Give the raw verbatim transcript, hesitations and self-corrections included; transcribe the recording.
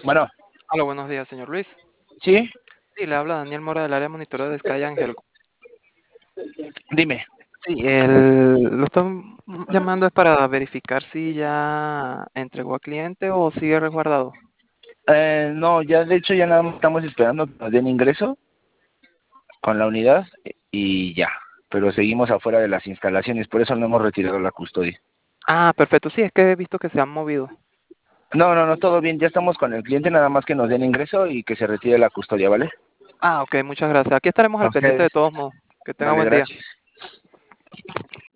Bueno, Hola, buenos días, señor Luis. sí, Sí, le habla Daniel Mora del área monitoreo de Sky Angel. dime. Sí, el, lo estoy llamando es para verificar si ya entregó a cliente o sigue resguardado. Eh, no, ya de hecho ya nada más estamos esperando que nos den ingreso con la unidad y ya. Pero seguimos afuera de las instalaciones, por eso no hemos retirado la custodia. Ah, perfecto. Sí, es que he visto que se han movido. No, no, no, todo bien, ya estamos con el cliente, nada más que nos den ingreso y que se retire la custodia, ¿vale? Ah, ok, muchas gracias. Aquí estaremos A al pendiente de ustedes. todos modos. Que tenga Vale, buen día. gracias.